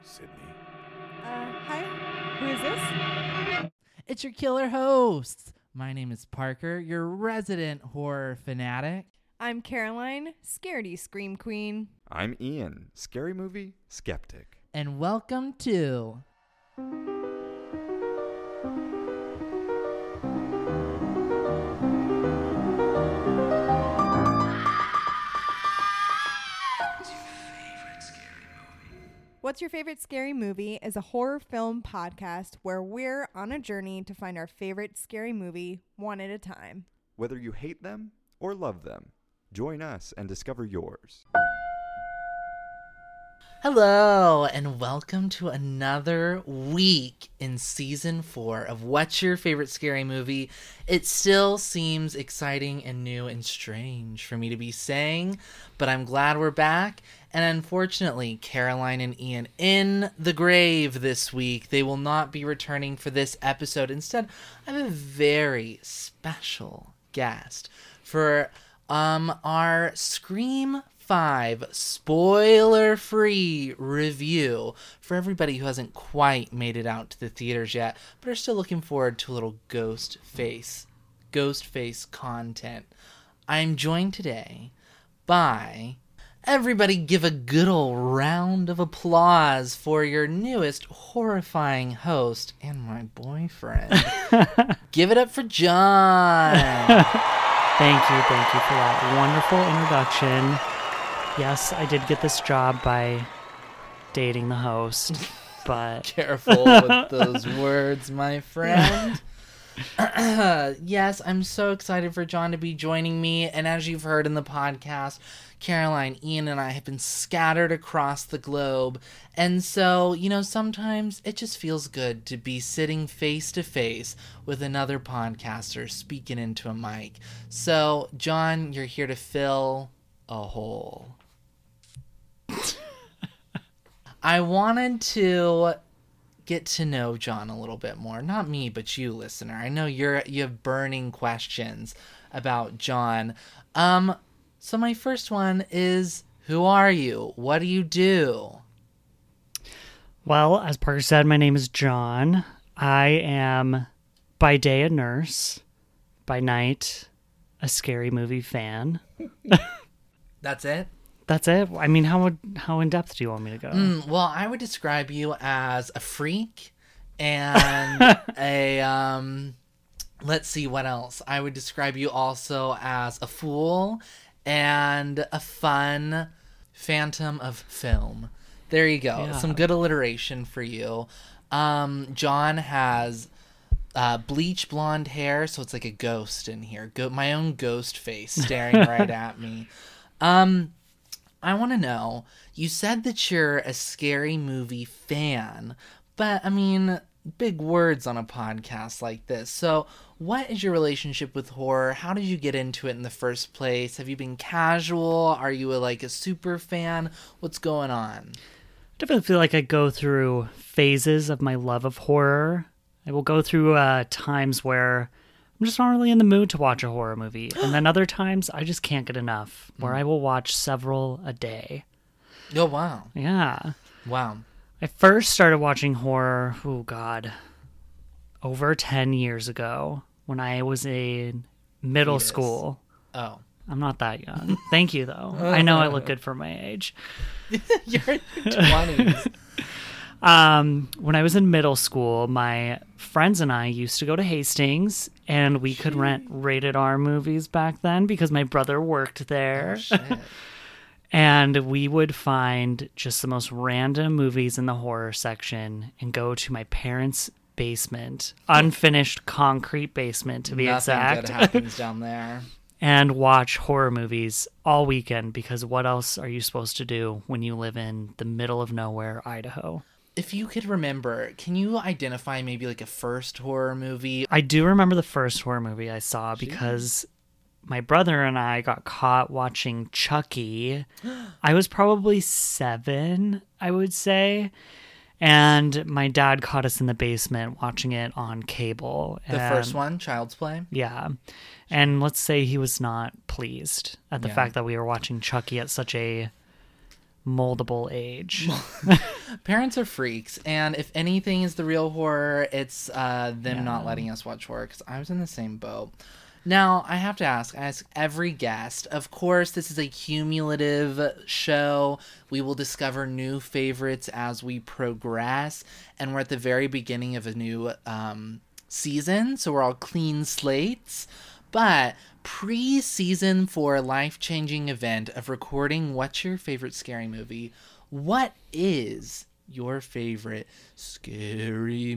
Sydney. Hi. Who is this? It's your killer host. My name is Parker, your resident horror fanatic. I'm Caroline, scaredy scream queen. I'm Ian, scary movie skeptic. And welcome to... What's Your Favorite Scary Movie is a horror film podcast where we're on a journey to find our favorite scary movie one at a time. Whether you hate them or love them, join us and discover yours. Hello, and welcome to another week in Season 4 of What's Your Favorite Scary Movie. It still seems exciting and new and strange for me to be saying, but I'm glad we're back. And unfortunately, Caroline and Ian in the grave this week. They will not be returning for this episode. Instead, I have a very special guest for our Scream 5 spoiler-free review for everybody who hasn't quite made it out to the theaters yet, but are still looking forward to a little ghost face content. I'm joined today by... Everybody give a good ol' round of applause for your newest horrifying host and my boyfriend. Give it up for John. Thank you for that wonderful introduction. Yes, I did get this job by dating the host, but... Careful with those words, my friend. Yes, I'm so excited for John to be joining me, and as you've heard in the podcast, Caroline, Ian, and I have been scattered across the globe, and so, sometimes it just feels good to be sitting face to face with another podcaster speaking into a mic. So, John, you're here to fill a hole. I wanted to get to know John a little bit more. Not me, but you, listener. I know you have burning questions about John. So my first one is, who are you? What do you do? Well, as Parker said, my name is John. I am by day a nurse, by night a scary movie fan. That's it? That's it? I mean, how in depth do you want me to go? Well, I would describe you as a freak and let's see, what else? I would describe you also as a fool and a fun phantom of film. There you go. Yeah. Some good alliteration for you. John has bleach blonde hair, so it's like a ghost in here. My own ghost face staring right at me. I want to know, you said that you're a scary movie fan, but I mean, big words on a podcast like this. So what is your relationship with horror? How did you get into it in the first place? Have you been casual? Are you a super fan? What's going on? I definitely feel like I go through phases of my love of horror. I will go through times where I'm just not really in the mood to watch a horror movie. And then other times I just can't get enough, where I will watch several a day. Oh, wow. Yeah. Wow. I first started watching horror, over 10 years ago when I was in middle school. Oh. I'm not that young. Thank you, though. I know I look good for my age. You're in your 20s. When I was in middle school, my friends and I used to go to Hastings, and we could rent rated R movies back then because my brother worked there. Oh, shit. And we would find just the most random movies in the horror section and go to my parents' basement, unfinished concrete basement to be exact. Nothing good happens down there. And watch horror movies all weekend, because what else are you supposed to do when you live in the middle of nowhere, Idaho? If you could remember, can you identify maybe a first horror movie? I do remember the first horror movie I saw because my brother and I got caught watching Chucky. I was probably 7, I would say. And my dad caught us in the basement watching it on cable. The first one, Child's Play? Yeah. And let's say he was not pleased at the fact that we were watching Chucky at such a moldable age. Parents are freaks, and if anything is the real horror, it's them not letting us watch horror, because I was in the same boat. Now, I have to ask every guest, of course, this is a cumulative show. We will discover new favorites as we progress, and we're at the very beginning of a new season, so we're all clean slates. But pre-season 4 life-changing event of recording What's Your Favorite Scary Movie? What is your favorite scary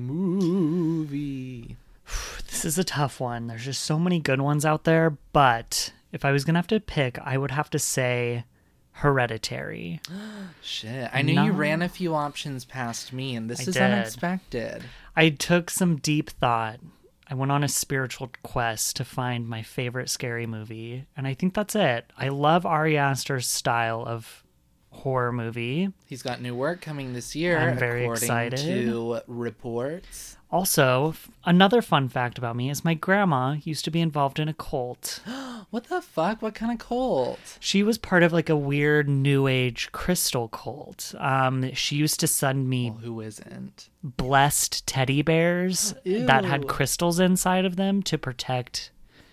movie? This is a tough one. There's just so many good ones out there, but if I was going to have to pick, I would have to say Hereditary. Shit, I knew you ran a few options past me, and this is did. unexpected. I took some deep thought. I went on a spiritual quest to find my favorite scary movie, and I think that's it. I love Ari Aster's style of horror movie. He's got new work coming this year, I'm very according excited. to reports. Also, another fun fact about me is my grandma used to be involved in a cult. What the fuck? What kind of cult? She was part of like a weird new age crystal cult. She used to send me Well, who isn't? blessed teddy bears that had Ew. crystals inside of them to protect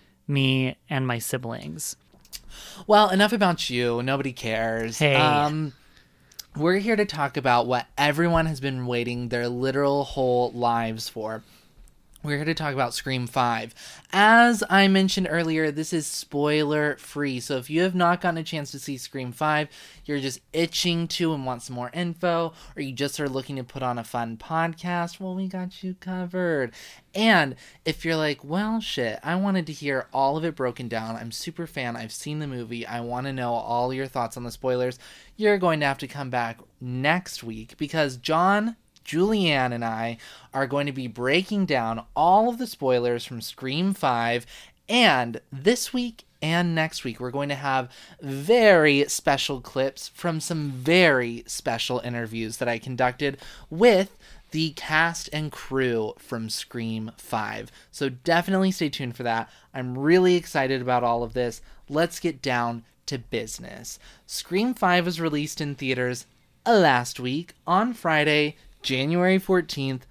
me and my siblings. Well, enough about you. Nobody cares. Hey. We're here to talk about what everyone has been waiting their literal whole lives for. We're here to talk about Scream 5. As I mentioned earlier, this is spoiler free. So if you have not gotten a chance to see Scream 5, you're just itching to and want some more info, or you just are looking to put on a fun podcast, well, we got you covered. And if you're like, well, shit, I wanted to hear all of it broken down. I'm super fan. I've seen the movie. I want to know all your thoughts on the spoilers. You're going to have to come back next week, because John, Julianne, and I are going to be breaking down all of the spoilers from Scream 5, and this week and next week we're going to have very special clips from some very special interviews that I conducted with the cast and crew from Scream 5. So definitely stay tuned for that. I'm really excited about all of this. Let's get down to business. Scream 5 was released in theaters last week on Friday, January 14th,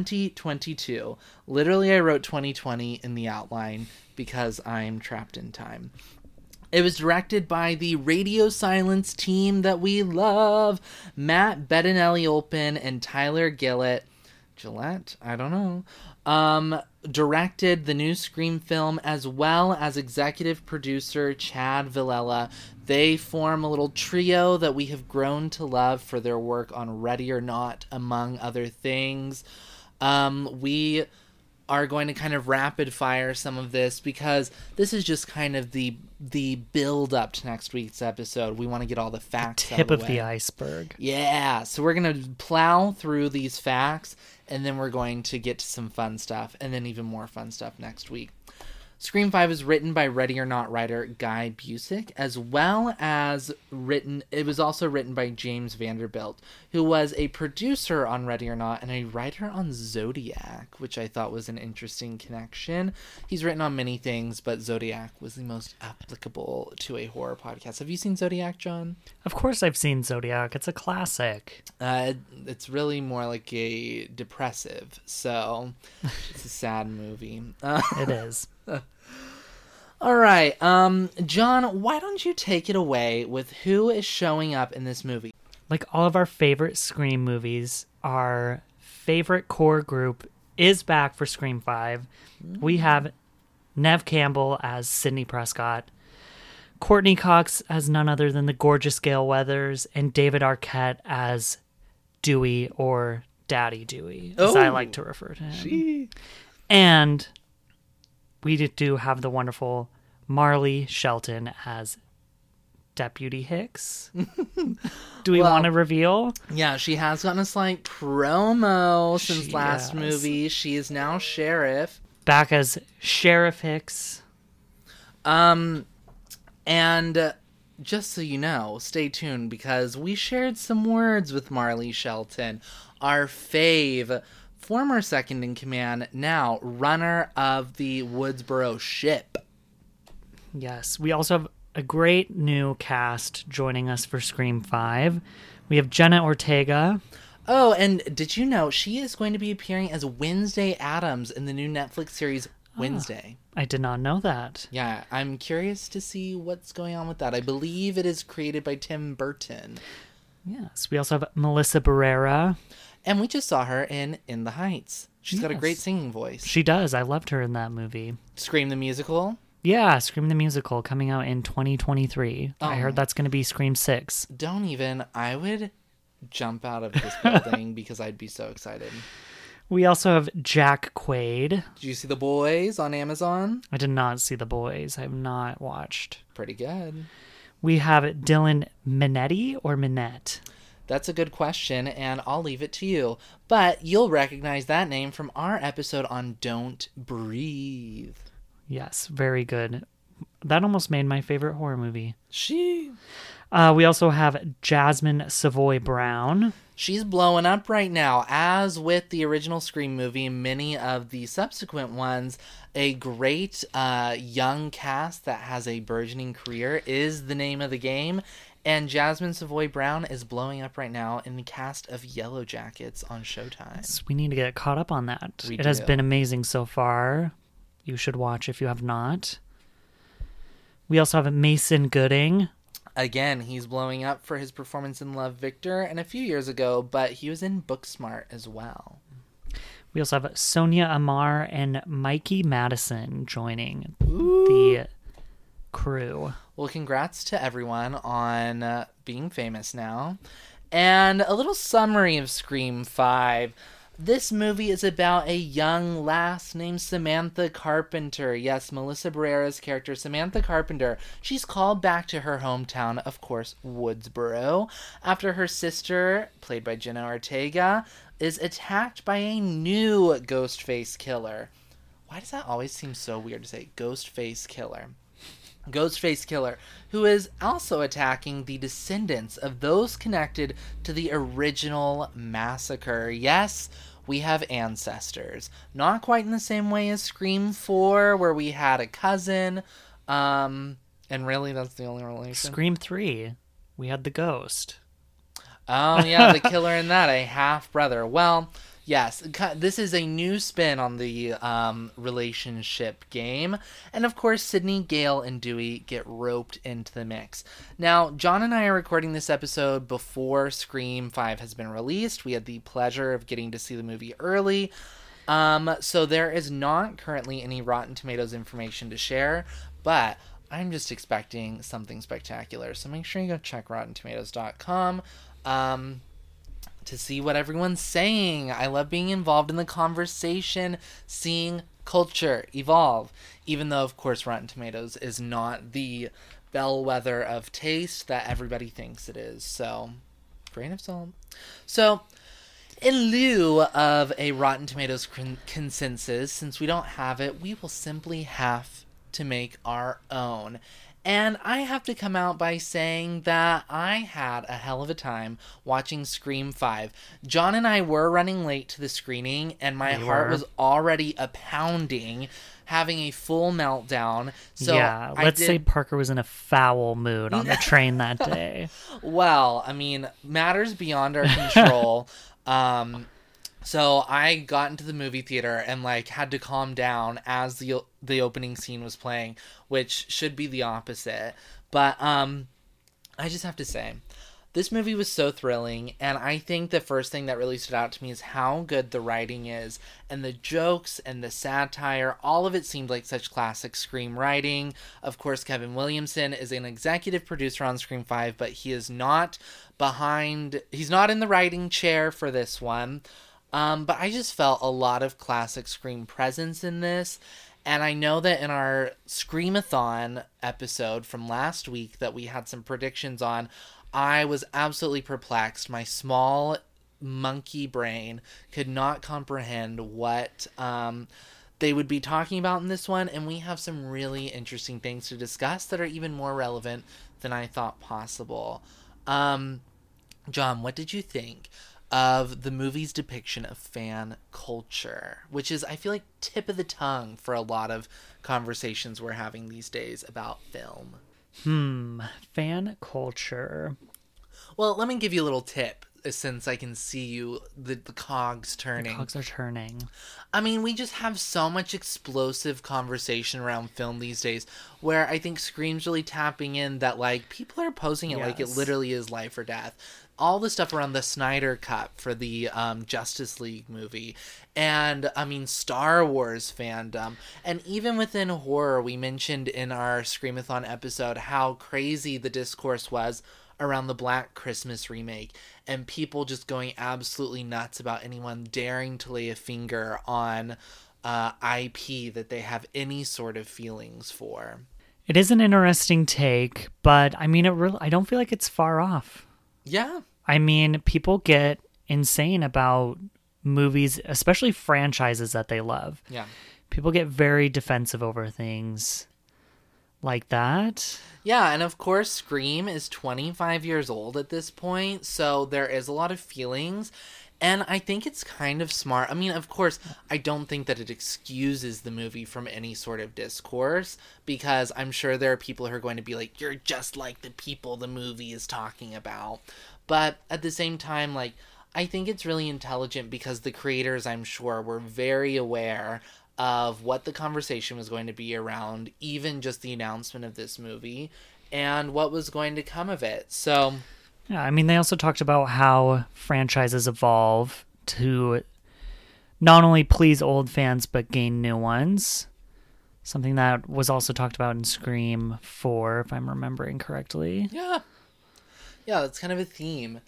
2022. Literally, I wrote 2020 in the outline because I'm trapped in time. It was directed by the Radio Silence team that we love, Matt Bettinelli-Olpin and Tyler Gillett. Gillette? I don't know. Directed the new Scream film, as well as executive producer Chad Villela. They form a little trio that we have grown to love for their work on Ready or Not, among other things. We are going to kind of rapid fire some of this, because this is just kind of the build up to next week's episode. We want to get all the facts Tip out of the iceberg. Yeah, so we're going to plow through these facts, and then we're going to get to some fun stuff, and then even more fun stuff next week. Scream 5 is written by Ready or Not writer Guy Busick, as well as it was also written by James Vanderbilt, who was a producer on Ready or Not and a writer on Zodiac, which I thought was an interesting connection. He's written on many things, but Zodiac was the most applicable to a horror podcast. Have you seen Zodiac, John? Of course I've seen Zodiac. It's a classic. It's really more like a depressive, so it's a sad movie. It is. All right, John, why don't you take it away with who is showing up in this movie? Like all of our favorite Scream movies, our favorite core group is back for Scream 5. We have Neve Campbell as Sidney Prescott, Courtney Cox as none other than the gorgeous Gale Weathers, and David Arquette as Dewey, or Daddy Dewey, as I like to refer to him. And we do have the wonderful Marley Shelton as Deputy Hicks. Do we want to reveal? Yeah, she has gotten a slight promo since She last has. movie. She is now sheriff. Back as Sheriff Hicks. And just so you know, stay tuned, because we shared some words with Marley Shelton, our fave, former second in command, now runner of the Woodsboro ship. Yes. We also have a great new cast joining us for Scream 5. We have Jenna Ortega. Oh, and did you know she is going to be appearing as Wednesday Addams in the new Netflix series Wednesday? I did not know that. Yeah, I'm curious to see what's going on with that. I believe it is created by Tim Burton. Yes. We also have Melissa Barrera. And we just saw her in the Heights. She's got a great singing voice. She does. I loved her in that movie. Scream the Musical. Yeah, Scream the Musical coming out in 2023. I Oh. heard that's going to be Scream 6. Don't even. I would jump out of this building because I'd be so excited. We also have Jack Quaid. Did you see The Boys on Amazon? I did not see The Boys. I have not watched. Pretty good. We have Dylan Minetti or Minette. That's a good question, and I'll leave it to you. But you'll recognize that name from our episode on Don't Breathe. Yes, very good. That almost made my favorite horror movie. We We also have Jasmine Savoy Brown. She's blowing up right now. As with the original Scream movie, many of the subsequent ones, a great young cast that has a burgeoning career is the name of the game. And Jasmine Savoy Brown is blowing up right now in the cast of Yellow Jackets on Showtime. So we need to get caught up on that. We It has do. been amazing so far. You should watch if you have not. We also have Mason Gooding. Again, he's blowing up for his performance in Love, Victor and a few years ago, but he was in Booksmart as well. We also have Sonia Amar and Mikey Madison joining the crew. Well, congrats to everyone on being famous now. And a little summary of Scream 5. This movie is about a young lass named Samantha Carpenter. Yes, Melissa Barrera's character, Samantha Carpenter. She's called back to her hometown, of course, Woodsboro, after her sister, played by Jenna Ortega, is attacked by a new Ghostface killer. Why does that always seem so weird to say Ghostface killer? Ghostface killer, who is also attacking the descendants of those connected to the original massacre. Yes, we have ancestors. Not quite in the same way as Scream 4, where we had a cousin. And really, that's the only relation. Scream 3, we had the ghost. Oh, yeah, the killer in that, a half-brother. Well, yes, this is a new spin on the relationship game. And of course, Sydney, Gale, and Dewey get roped into the mix. Now, John and I are recording this episode before Scream 5 has been released. We had the pleasure of getting to see the movie early. So there is not currently any Rotten Tomatoes information to share, but I'm just expecting something spectacular. So make sure you go check RottenTomatoes.com. To see what everyone's saying. I love being involved in the conversation, seeing culture evolve. Even though, of course, Rotten Tomatoes is not the bellwether of taste that everybody thinks it is. So, grain of salt. So, in lieu of a Rotten Tomatoes consensus, since we don't have it, we will simply have to make our own. And I have to come out by saying that I had a hell of a time watching Scream 5. John and I were running late to the screening, and my heart was already a-pounding, having a full meltdown. So yeah, let's say Parker was in a foul mood on the train that day. Well, I mean, matters beyond our control. So I got into the movie theater and had to calm down as the opening scene was playing, which should be the opposite. But I just have to say, this movie was so thrilling, and I think the first thing that really stood out to me is how good the writing is, and the jokes and the satire. All of it seemed like such classic Scream writing. Of course, Kevin Williamson is an executive producer on Scream 5, but he is not he's not in the writing chair for this one. But I just felt a lot of classic Scream presence in this. And I know that in our Screamathon episode from last week that we had some predictions on, I was absolutely perplexed. My small monkey brain could not comprehend what they would be talking about in this one. And we have some really interesting things to discuss that are even more relevant than I thought possible. John, what did you think of the movie's depiction of fan culture, which is, I feel like, tip of the tongue for a lot of conversations we're having these days about film? Fan culture. Well, let me give you a little tip, since I can see you, the cogs turning. The cogs are turning. I mean, we just have so much explosive conversation around film these days, where I think Scream's really tapping in that, like, people are posing it like it Yes. literally is life or death. All the stuff around the Snyder Cut for the Justice League movie, and I mean Star Wars fandom, and even within horror, we mentioned in our Screamathon episode how crazy the discourse was around the Black Christmas remake, and people just going absolutely nuts about anyone daring to lay a finger on IP that they have any sort of feelings for. It is an interesting take, but I mean, I don't feel like it's far off. Yeah. I mean, people get insane about movies, especially franchises that they love. Yeah. People get very defensive over things like that. Yeah, and of course, Scream is 25 years old at this point, so there is a lot of feelings, and I think it's kind of smart. I mean, of course, I don't think that it excuses the movie from any sort of discourse, because I'm sure there are people who are going to be like, you're just like the people the movie is talking about. But at the same time, like, I think it's really intelligent because the creators, I'm sure, were very aware of what the conversation was going to be around even just the announcement of this movie and what was going to come of it. So, Yeah, I mean, they also talked about how franchises evolve to not only please old fans but gain new ones. Something that was also talked about in Scream 4, if I'm remembering correctly. yeah, that's kind of a theme.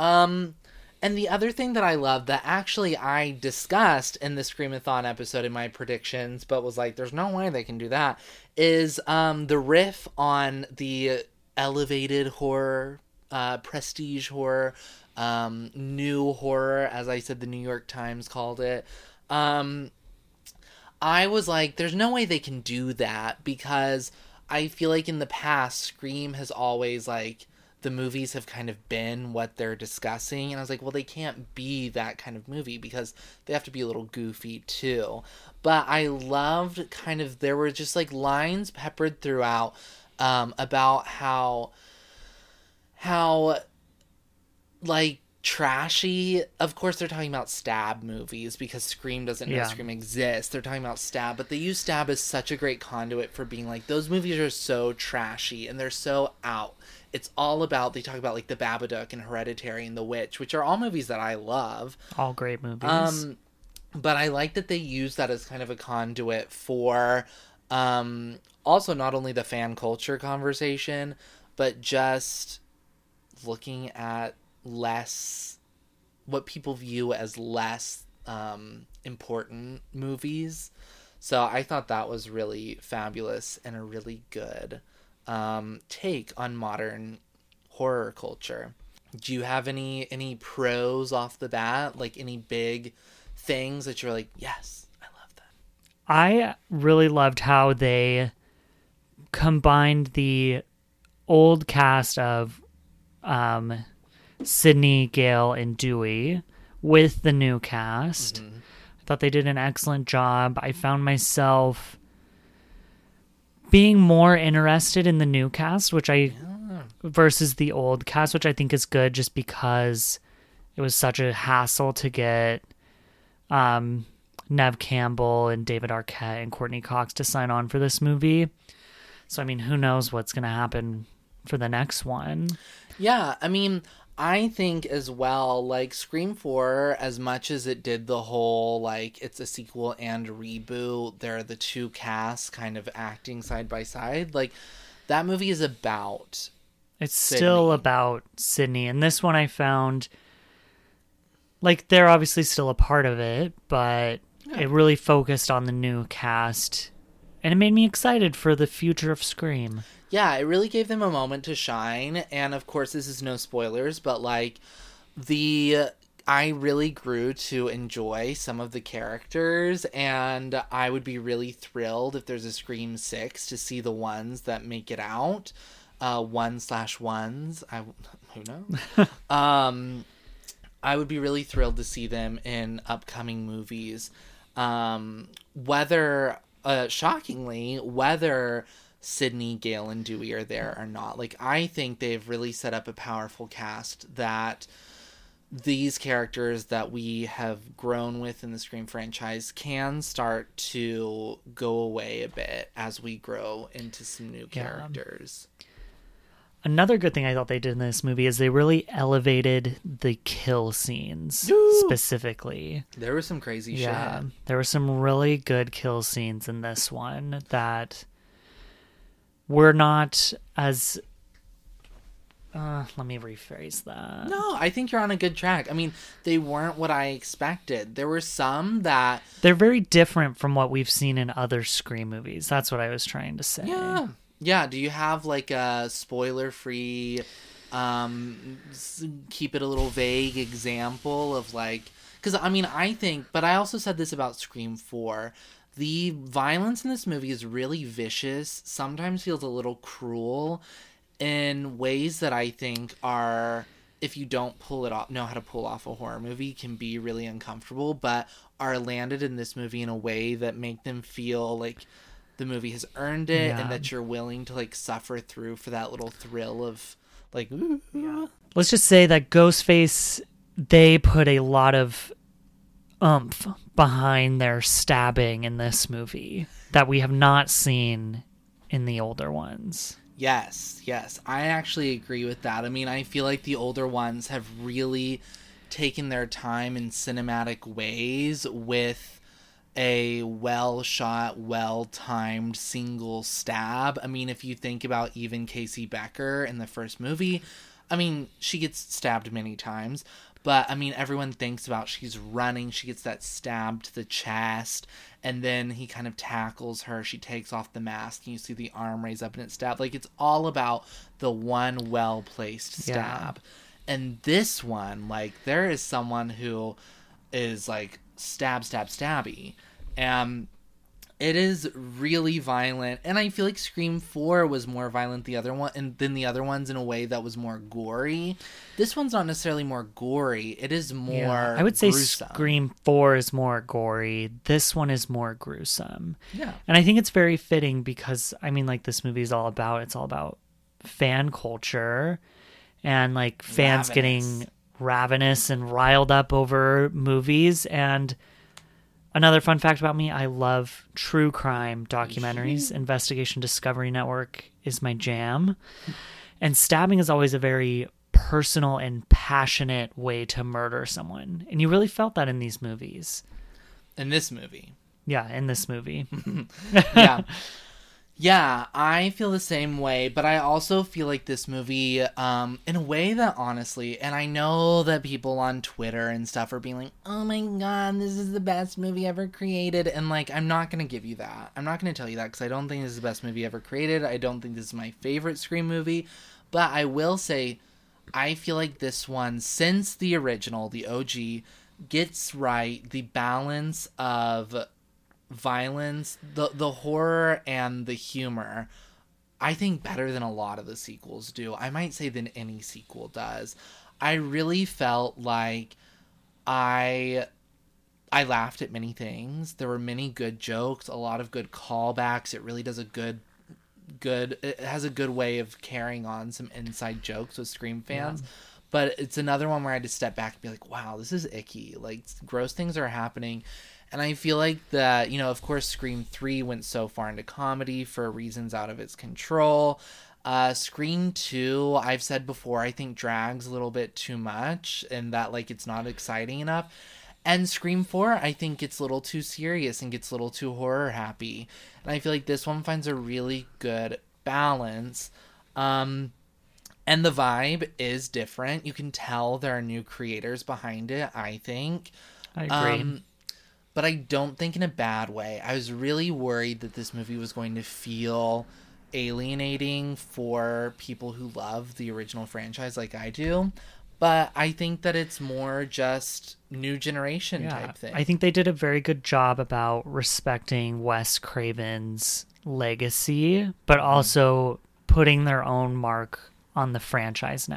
And the other thing that I love that actually I discussed in the Screamathon episode in my predictions, but was like, there's no way they can do that, is the riff on the elevated horror, prestige horror, new horror, as I said, the New York Times called it. I was like, there's no way they can do that, because I feel like in the past, Scream has always, like, the movies have kind of been what they're discussing, and I was like, well, they can't be that kind of movie because they have to be a little goofy too. But I loved kind of, there were just like lines peppered throughout about how like trashy, of course they're talking about Stab movies because Scream doesn't know Scream exists. They're talking about Stab, but they use Stab as such a great conduit for being like, those movies are so trashy and they're so out. It's all about, they talk about like The Babadook and Hereditary and The Witch, which are all movies that I love. All great movies. But I like that they use that as kind of a conduit for also not only the fan culture conversation, but just looking at what people view as less important movies. So I thought that was really fabulous and a really good take on modern horror culture. Do you have any pros off the bat, like any big things that you're like, yes, I love that? I really loved how they combined the old cast of Sydney, Gale, and Dewey with the new cast. Mm-hmm. I thought they did an excellent job. I found myself being more interested in the new cast, versus the old cast, which I think is good just because it was such a hassle to get Nev Campbell and David Arquette and Courtney Cox to sign on for this movie. So, I mean, who knows what's going to happen for the next one. Yeah, I mean, I think as well, like, Scream 4, as much as it did the whole, like, it's a sequel and reboot, there are the two casts kind of acting side by side, like, that movie is about It's Sydney. still about Sydney. And this one I found, like, they're obviously still a part of it, but it really focused on the new cast. And it made me excited for the future of Scream. Yeah, it really gave them a moment to shine, and of course this is no spoilers, but like I really grew to enjoy some of the characters, and I would be really thrilled if there's a Scream 6 to see the ones that make it out. 1/1s, who knows? I would be really thrilled to see them in upcoming movies. Shockingly, whether Sydney, Gale, and Dewey are there or not. Like, I think they've really set up a powerful cast that these characters that we have grown with in the Scream franchise can start to go away a bit as we grow into some new characters. Another good thing I thought they did in this movie is they really elevated the kill scenes specifically. There was some crazy shit. There were some really good kill scenes in this one that were not as... let me rephrase that. No, I think you're on a good track. I mean, they weren't what I expected. There were some that... They're very different from what we've seen in other Scream movies. That's what I was trying to say. Yeah. Yeah, do you have like a spoiler-free, keep it a little vague example of like... Because, I mean, I think... But I also said this about Scream 4. The violence in this movie is really vicious, sometimes feels a little cruel, in ways that I think are, if you don't know how to pull off a horror movie, can be really uncomfortable, but are landed in this movie in a way that make them feel like the movie has earned it, and that you're willing to like suffer through for that little thrill of like, ooh. Yeah. Let's just say that Ghostface, they put a lot of oomph behind their stabbing in this movie that we have not seen in the older ones. Yes, I actually agree with that. I mean, I feel like the older ones have really taken their time in cinematic ways with a well-shot, well-timed single stab. I mean, if you think about even Casey Becker in the first movie, I mean, she gets stabbed many times, but I mean, everyone thinks about she's running, she gets that stab to the chest, and then he kind of tackles her, she takes off the mask, and you see the arm raise up and it's stabbed. Like, it's all about the one well-placed stab. Yeah. And this one, like, there is someone who is like stabby, and it is really violent, and I feel like Scream 4 was more violent than the other ones in a way that was more gory. This one's not necessarily more gory, it is more I would say gruesome. Scream 4 is more gory. This one is more gruesome. Yeah. And I think it's very fitting because, I mean, like, this movie is all about fan culture and, like, fans getting ravenous and riled up over movies. And another fun fact about me, I love true crime documentaries. Investigation Discovery Network is my jam. And stabbing is always a very personal and passionate way to murder someone. And you really felt that in these movies. In this movie. Yeah, in this movie. Yeah. Yeah, I feel the same way, but I also feel like this movie, in a way that honestly, and I know that people on Twitter and stuff are being like, oh my god, this is the best movie ever created, and like, I'm not going to give you that. I'm not going to tell you that, because I don't think this is the best movie ever created. I don't think this is my favorite Scream movie, but I will say, I feel like this one, since the original, the OG, gets right the balance of violence, the horror and the humor, I think better than a lot of the sequels do. I might say than any sequel does. I really felt like I laughed at many things. There were many good jokes, a lot of good callbacks. It really does it has a good way of carrying on some inside jokes with Scream fans. Yeah. But it's another one where I had to step back and be like, wow, this is icky. Like, gross things are happening. And I feel like that, you know, of course, Scream 3 went so far into comedy for reasons out of its control. Scream 2, I've said before, I think drags a little bit too much and that, like, it's not exciting enough. And Scream 4, I think gets a little too serious and gets a little too horror happy. And I feel like this one finds a really good balance. And the vibe is different. You can tell there are new creators behind it, I think. I agree. But I don't think in a bad way. I was really worried that this movie was going to feel alienating for people who love the original franchise like I do. But I think that it's more just new generation type thing. I think they did a very good job about respecting Wes Craven's legacy, but also putting their own mark on the franchise now.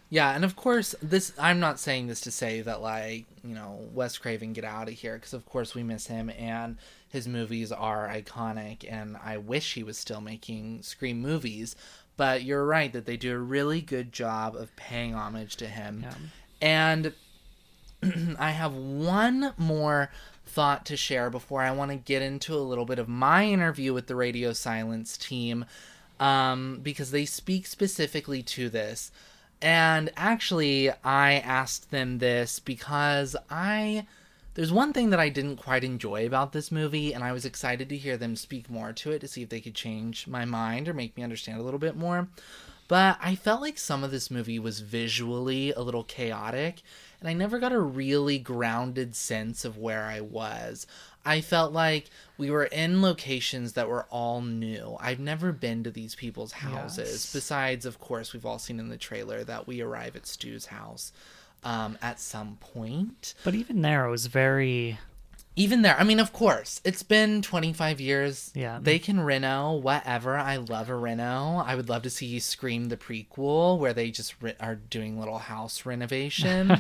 Yeah, and of course, I'm not saying this to say that, like, Wes Craven, get out of here, because of course we miss him, and his movies are iconic, and I wish he was still making Scream movies, but you're right that they do a really good job of paying homage to him. Yeah. And I have one more thought to share before I want to get into a little bit of my interview with the Radio Silence team, because they speak specifically to this. And actually, I asked them this because there's one thing that I didn't quite enjoy about this movie, and I was excited to hear them speak more to it to see if they could change my mind or make me understand a little bit more. But I felt like some of this movie was visually a little chaotic, and I never got a really grounded sense of where I was. I felt like we were in locations that were all new. I've never been to these people's houses. Yes. Besides, of course, we've all seen in the trailer that we arrive at Stu's house at some point. But even there, it was very... Even there, I mean, of course, it's been 25 years. Yeah. They can reno, whatever. I love a reno. I would love to see Scream the prequel, where they just are doing little house renovation.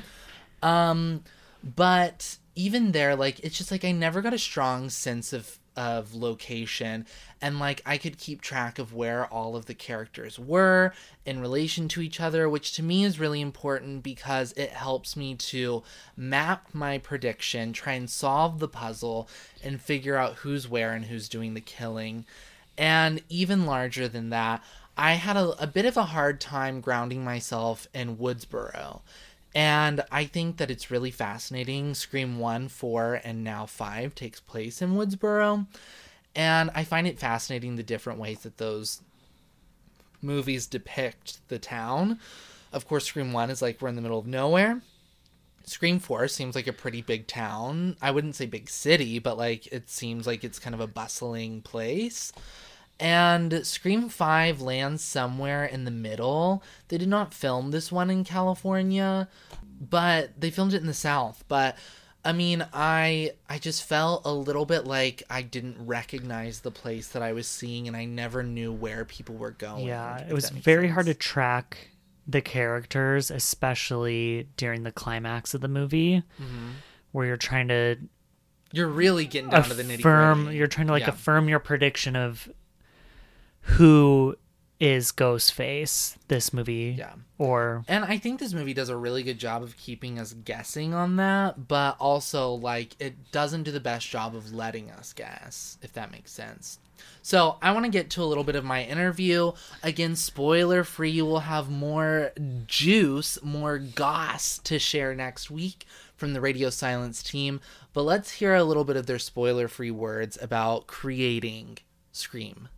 But even there, like, it's just like I never got a strong sense of location, and like I could keep track of where all of the characters were in relation to each other, which to me is really important because it helps me to map my prediction, try and solve the puzzle, and figure out who's where and who's doing the killing. And even larger than that, I had a bit of a hard time grounding myself in Woodsboro. And I think that it's really fascinating. Scream 1, 4, and now 5 takes place in Woodsboro. And I find it fascinating the different ways that those movies depict the town. Of course, Scream 1 is like we're in the middle of nowhere. Scream 4 seems like a pretty big town. I wouldn't say big city, but like it seems like it's kind of a bustling place. And Scream 5 lands somewhere in the middle. They did not film this one in California, but they filmed it in the South. But, I mean, I just felt a little bit like I didn't recognize the place that I was seeing, and I never knew where people were going. Yeah, it was very hard to track the characters, especially during the climax of the movie, where you're trying to... You're really getting down to the nitty-gritty. You're trying to, affirm your prediction of who is Ghostface this movie. And I think this movie does a really good job of keeping us guessing on that, but also like it doesn't do the best job of letting us guess, if that makes sense. So I want to get to a little bit of my interview. Again, spoiler free. You will have more juice, more goss to share next week from the Radio Silence team, but let's hear a little bit of their spoiler free words about creating Scream.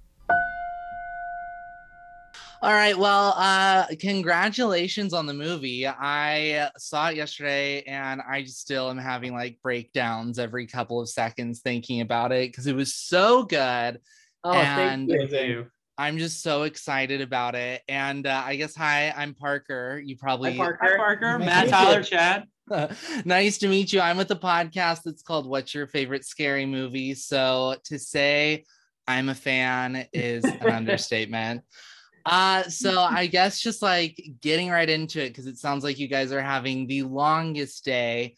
All right, well, congratulations on the movie. I saw it yesterday, and I just still am having, like, breakdowns every couple of seconds thinking about it, because it was so good. Oh, and thank you. I'm just so excited about it. And I guess, hi, I'm Parker. You probably... Hi, Parker. Matt, Tyler, Chad. Nice to meet you. I'm with a podcast that's called What's Your Favorite Scary Movie? So to say I'm a fan is an understatement. So I guess just like getting right into it, because it sounds like you guys are having the longest day.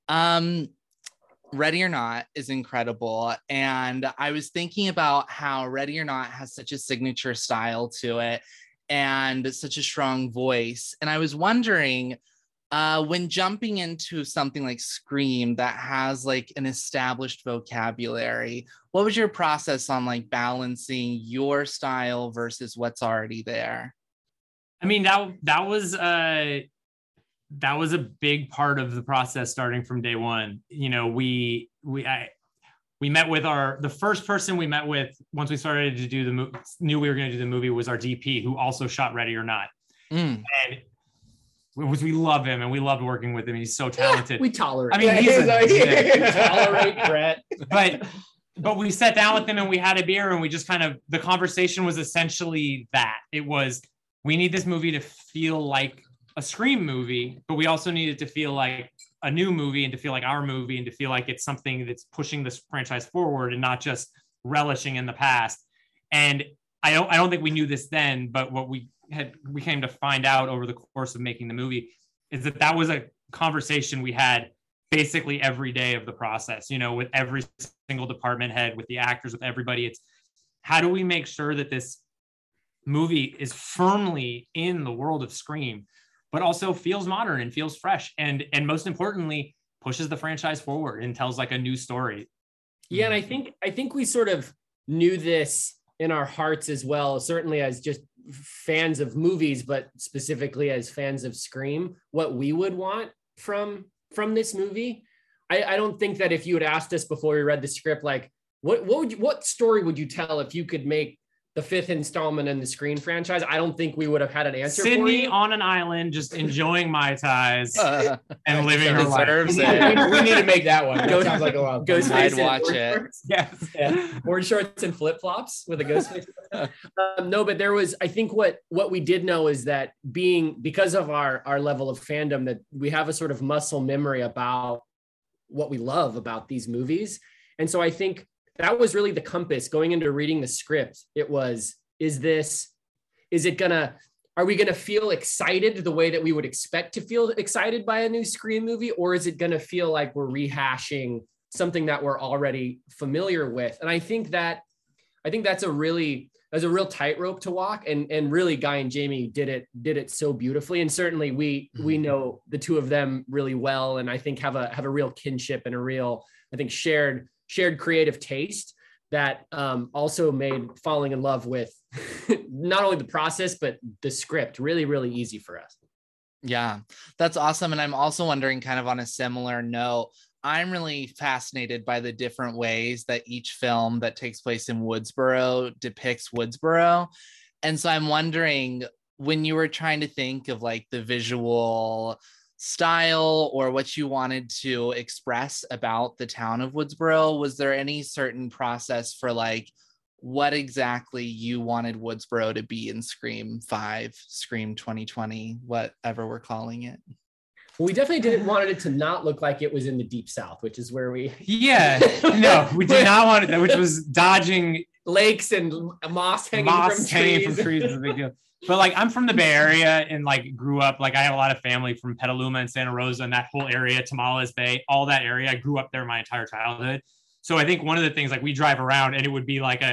Ready or Not is incredible. And I was thinking about how Ready or Not has such a signature style to it and such a strong voice. And I was wondering, when jumping into something like Scream that has like an established vocabulary, what was your process on like balancing your style versus what's already there? I mean, that was a big part of the process starting from day one. You know, we met with the first person we met with once we started to do the movie, knew we were going to do the movie, was our DP, who also shot Ready or Not. And we love him and we loved working with him. He's so talented. Yeah, we tolerate. I mean, we tolerate Brett. But we sat down with him and we had a beer and we just kind of, the conversation was essentially that. It was, we need this movie to feel like a Scream movie, but we also need it to feel like a new movie and to feel like our movie and to feel like it's something that's pushing this franchise forward and not just relishing in the past. And I don't think we knew this then, but what we we came to find out over the course of making the movie is that was a conversation we had basically every day of the process, you know, with every single department head, with the actors, with everybody. It's how do we make sure that this movie is firmly in the world of Scream, but also feels modern and feels fresh, and most importantly, pushes the franchise forward and tells like a new story. Yeah, and I think we sort of knew this in our hearts as well, certainly as just fans of movies, but specifically as fans of Scream, what we would want from this movie. I don't think that if you had asked us before we read the script, like what story would you tell if you could make the 5th installment in the Scream franchise, I don't think we would have had an answer for Sydney you. on an island, just enjoying Mai Tais and living her life. We need to make that one. That sounds like a lot. I'd watch it. Yes. Yeah. Board shorts and flip flops with a ghost face. No, but there was, I think what we did know is that because of our level of fandom, that we have a sort of muscle memory about what we love about these movies. And so I think that was really the compass going into reading the script. It was, are we going to feel excited the way that we would expect to feel excited by a new Scream movie? Or is it going to feel like we're rehashing something that we're already familiar with? And I think that's a real tightrope to walk, and really Guy and Jamie did it so beautifully. And certainly we know the two of them really well. And I think have a real kinship and a real, I think, shared creative taste that also made falling in love with not only the process, but the script really, really easy for us. Yeah, that's awesome. And I'm also wondering, kind of on a similar note, I'm really fascinated by the different ways that each film that takes place in Woodsboro depicts Woodsboro. And so I'm wondering, when you were trying to think of like the visual style or what you wanted to express about the town of Woodsboro, was there any certain process for like what exactly you wanted Woodsboro to be in Scream 5, Scream 2020, whatever we're calling it? Well, we definitely didn't want it to not look like it was in the Deep South, which is where we... Yeah, no, we did not want it, which was dodging lakes and moss hanging from trees is a big deal. But like, I'm from the Bay Area and like grew up, like I have a lot of family from Petaluma and Santa Rosa and that whole area, Tamales Bay, all that area. I grew up there my entire childhood. So I think one of the things, like we drive around and it'd be like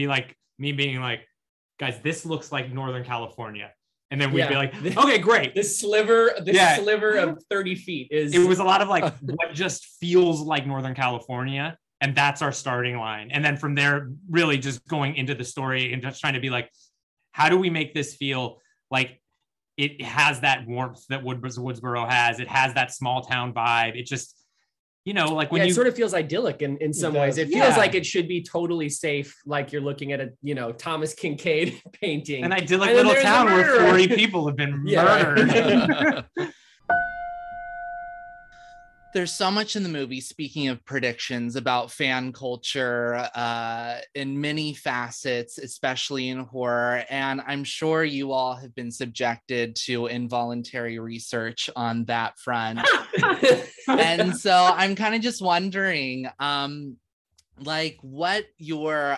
me being like, guys, this looks like Northern California. And then we'd be like, okay, great. This sliver of 30 feet is... It was a lot of like what just feels like Northern California. And that's our starting line. And then from there, really just going into the story and just trying to be like, how do we make this feel like it has that warmth that Woodsboro has? It has that small town vibe. It just, you know, like when it sort of feels idyllic in some ways. It feels like it should be totally safe. Like you're looking at a, Thomas Kincaid painting. An idyllic little town where 40 people have been murdered. There's so much in the movie, speaking of predictions, about fan culture in many facets, especially in horror. And I'm sure you all have been subjected to involuntary research on that front. And so I'm kind of just wondering, like what your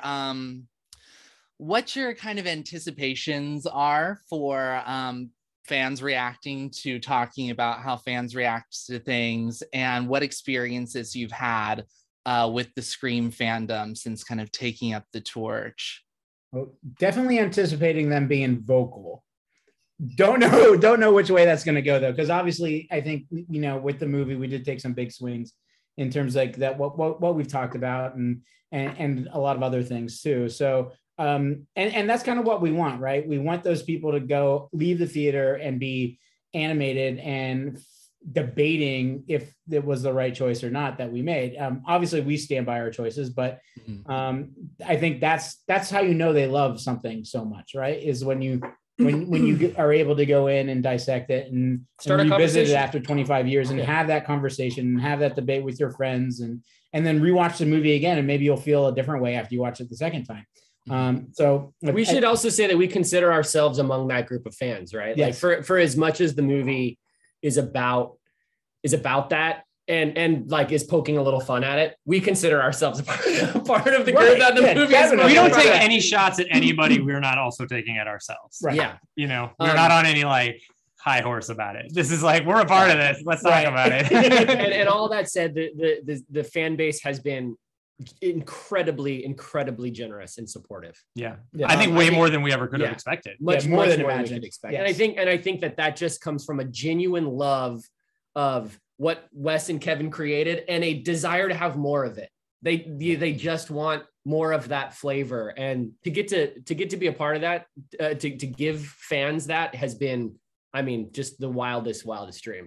kind of anticipations are for fans reacting to talking about how fans react to things, and what experiences you've had with the Scream fandom since kind of taking up the torch. Well, definitely anticipating them being vocal. Don't know which way that's going to go though, because obviously I think with the movie we did take some big swings in terms like that what we've talked about and a lot of other things too. So and that's kind of what we want, right? We want those people to leave the theater and be animated and debating if it was the right choice or not that we made. Obviously we stand by our choices, but I think that's how you know they love something so much, right? Is when you are able to go in and dissect it and revisit it after 25 years and have that conversation and have that debate with your friends and then rewatch the movie again, and maybe you'll feel a different way after you watch it the second time. So we should also say that we consider ourselves among that group of fans, right? Yes. Like for as much as the movie is about that, and like is poking a little fun at it, we consider ourselves a part of the Right. group that the Yeah, movie is. definitely. We don't take Right. any shots at anybody we're not also taking at ourselves. Right. Yeah. You know, we're Um, not on any like high horse about it. This is like, we're a part of this. Let's talk Right. about it. and all that said, the fan base has been incredibly generous and supportive. Yeah. Yeah. I think I way think- more than we ever could have yeah. expected. Much more more than than we imagined. could expect. Yes. And I think that just comes from a genuine love of what Wes and Kevin created and a desire to have more of it. They just want more of that flavor, and to get to be a part of that, to give fans that has been, I mean, just the wildest dream.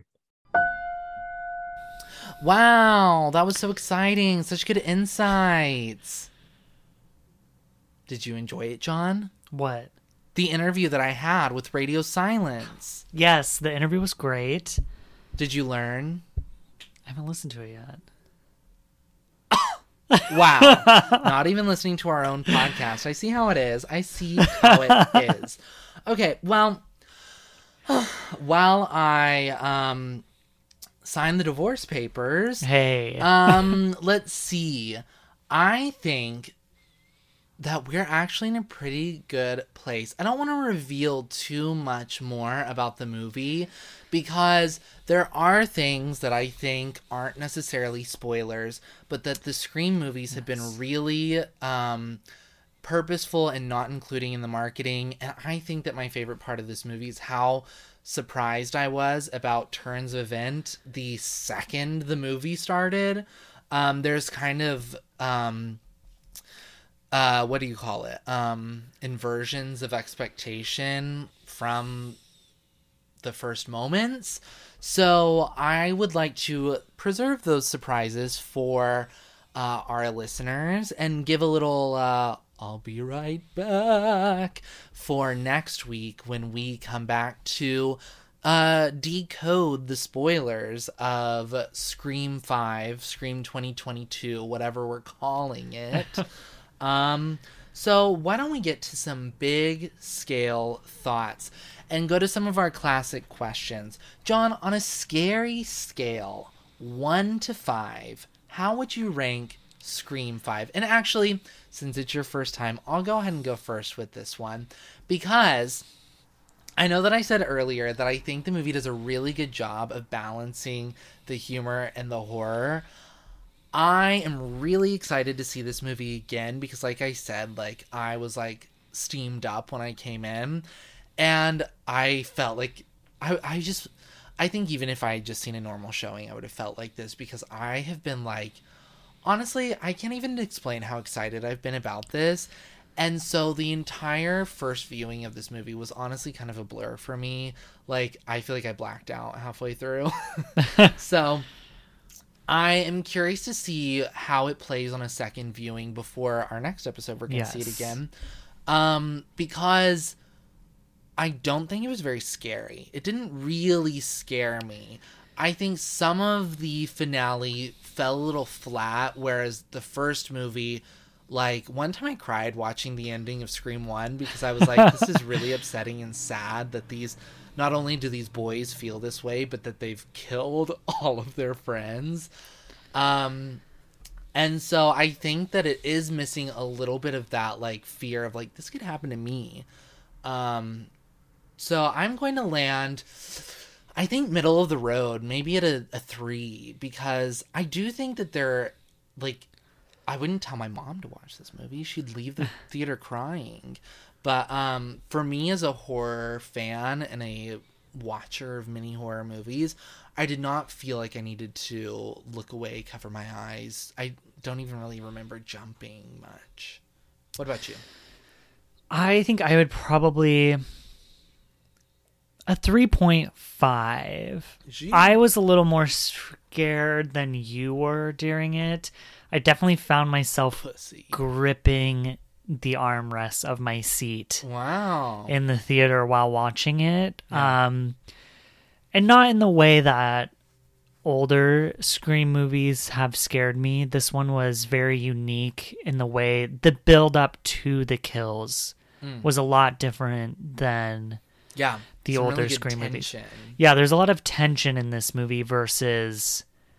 Wow, that was so exciting. Such good insights. Did you enjoy it, John? What? The interview that I had with Radio Silence. Yes, the interview was great. Did you learn? I haven't listened to it yet. Wow. Not even listening to our own podcast. I see how it is. I see how it is. Okay, well, while I signed the divorce papers, Hey. let's see. I think that we're actually in a pretty good place. I don't want to reveal too much more about the movie because there are things that I think aren't necessarily spoilers, but that the Scream movies have been really purposeful and not including in the marketing. And I think that my favorite part of this movie is how surprised I was about turns of event the second the movie started. There's kind of what do you call it? Inversions of expectation from the first moments. So I would like to preserve those surprises for our listeners and give a little I'll be right back for next week when we come back to decode the spoilers of Scream 5, Scream 2022, whatever we're calling it. So why don't we get to some big scale thoughts and go to some of our classic questions. John, on a scary scale, 1 to 5, how would you rank Scream 5? And actually, since it's your first time, I'll go ahead and go first with this one because I know that I said earlier that I think the movie does a really good job of balancing the humor and the horror. I am really excited to see this movie again because, like I said, like I was like steamed up when I came in, and I felt like I think even if I had just seen a normal showing, I would have felt like this because I have been like, honestly, I can't even explain how excited I've been about this. And so the entire first viewing of this movie was honestly kind of a blur for me. Like, I feel like I blacked out halfway through. So I am curious to see how it plays on a second viewing before our next episode. We're going to see it again. Because I don't think it was very scary. It didn't really scare me. I think some of the finale fell a little flat, whereas the first movie, like, one time I cried watching the ending of Scream 1 because I was like, this is really upsetting and sad that these, not only do these boys feel this way, but that they've killed all of their friends. And so I think that it is missing a little bit of that, like, fear of, like, this could happen to me. So I'm going to land, I think, middle of the road, maybe at a 3, because I do think that they're, like, I wouldn't tell my mom to watch this movie. She'd leave the theater crying. But for me as a horror fan and a watcher of many horror movies, I did not feel like I needed to look away, cover my eyes. I don't even really remember jumping much. What about you? I think I would probably a 3.5. Gee. I was a little more scared than you were during it. I definitely found myself Pussy. gripping the armrests of my seat Wow. in the theater while watching it. Yeah. And not in the way that older Scream movies have scared me. This one was very unique in the way the build up to the kills was a lot different than Yeah. the Some older really good Scream movies. tension. Yeah, there's a lot of tension in this movie versus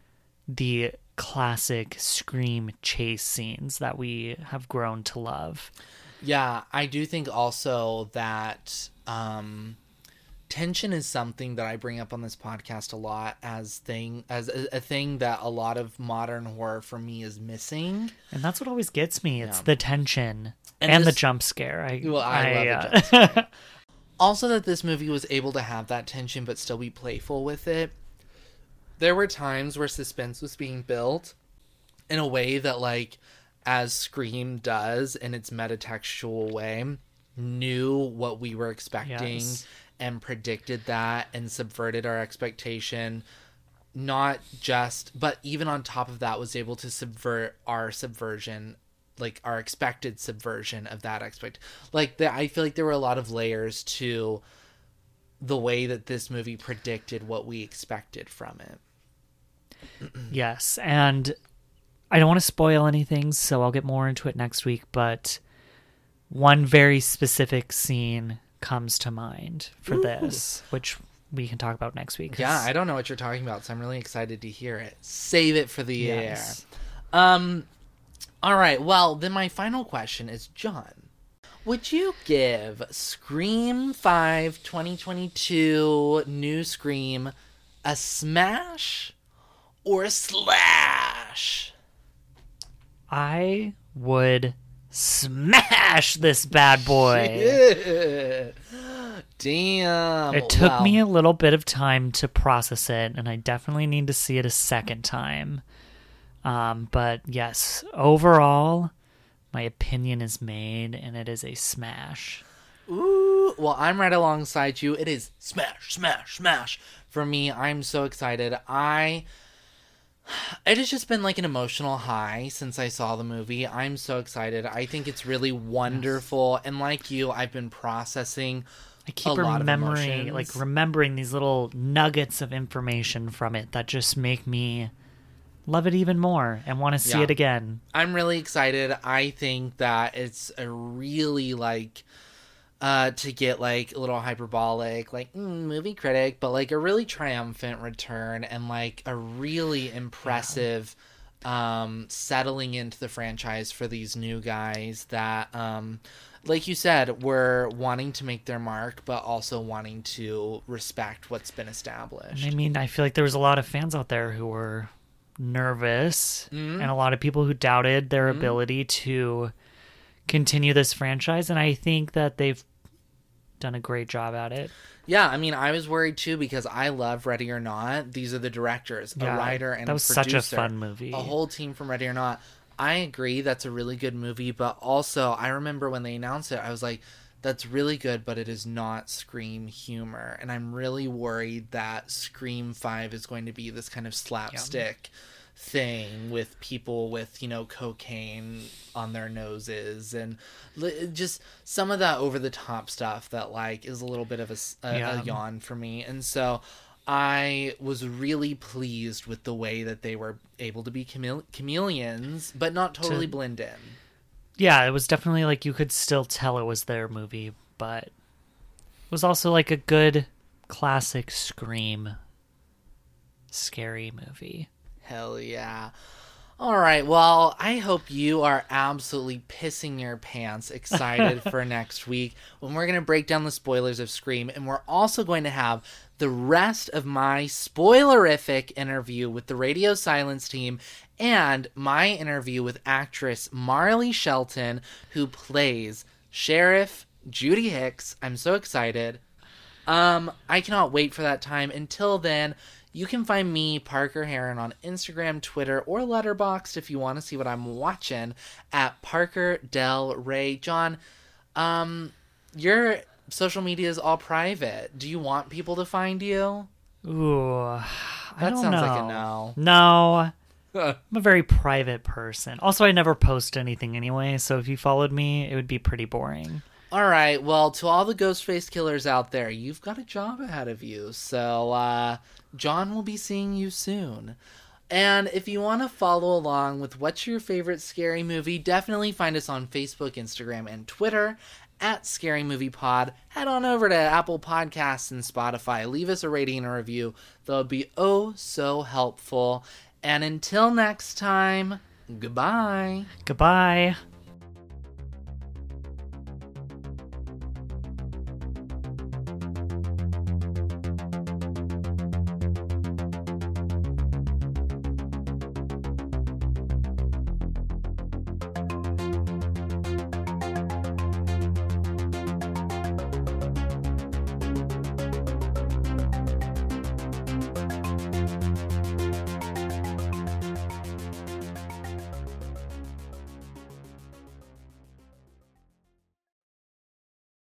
the classic Scream chase scenes that we have grown to love. Yeah, I do think also that tension is something that I bring up on this podcast a lot as a thing that a lot of modern horror for me is missing. And that's what always gets me. It's Yeah. the tension and the this- jump scare. I love a jump scare. Also that this movie was able to have that tension but still be playful with it. There were times where suspense was being built in a way that, like, as Scream does in its metatextual way, knew what we were expecting Yes. and predicted that and subverted our expectation. Not just, but even on top of that, was able to subvert our subversion, like our expected subversion of that I feel like there were a lot of layers to the way that this movie predicted what we expected from it. Yes, and I don't want to spoil anything, so I'll get more into it next week, but one very specific scene comes to mind for this, which we can talk about next week. Yeah, I don't know what you're talking about, so I'm really excited to hear it. Save it for the Yes. air. All right, well, then my final question is, John, would you give Scream 5 2022 New Scream a smash or a slash? I would smash this bad boy. Yeah. Damn. It took Wow. me a little bit of time to process it, and I definitely need to see it a second time. But yes, overall, my opinion is made, and it is a smash. Ooh, well, I'm right alongside you. It is smash, smash, smash. For me, I'm so excited. It has just been like an emotional high since I saw the movie. I'm so excited. I think it's really wonderful. And like you, I've been processing I keep a lot of remembering, emotions. remembering these little nuggets of information from it that just make me love it even more and want to see Yeah. it again. I'm really excited. I think that it's a really to get like a little hyperbolic, movie critic, but like a really triumphant return and like a really impressive settling into the franchise for these new guys that, like you said, were wanting to make their mark, but also wanting to respect what's been established. I mean, I feel like there was a lot of fans out there who were nervous and a lot of people who doubted their ability to continue this franchise, and I think that they've done a great job at it. Yeah, I mean, I was worried too because I love Ready or Not. These are the directors, a Yeah, writer, and that a was producer. such a fun movie. A whole team from Ready or Not. I agree, that's a really good movie, but also I remember when they announced it, I was like, that's really good, but it is not Scream humor. And I'm really worried that Scream 5 is going to be this kind of slapstick thing with people with, cocaine on their noses and just some of that over the top stuff that like is a little bit of a yawn for me. And so I was really pleased with the way that they were able to be chameleons, but not totally blend in. Yeah, it was definitely like you could still tell it was their movie, but it was also like a good classic Scream scary movie. Hell yeah. All right, well, I hope you are absolutely pissing your pants excited for next week when we're going to break down the spoilers of Scream, and we're also going to have the rest of my spoilerific interview with the Radio Silence team and my interview with actress Marley Shelton, who plays Sheriff Judy Hicks. I'm so excited. I cannot wait for that time. Until then, you can find me, Parker Heron, on Instagram, Twitter, or Letterboxd if you want to see what I'm watching at Parker Del Rey. John, your social media is all private. Do you want people to find you? Ooh, I That don't sounds know. like a no. No, I'm a very private person. Also, I never post anything anyway, so if you followed me, it would be pretty boring. All right, well, to all the Ghostface killers out there, you've got a job ahead of you. So, John will be seeing you soon. And if you want to follow along with what's your favorite scary movie, definitely find us on Facebook, Instagram, and Twitter at Scary Movie Pod. Head on over to Apple Podcasts and Spotify. Leave us a rating and a review. That would be oh so helpful. And until next time, goodbye. Goodbye.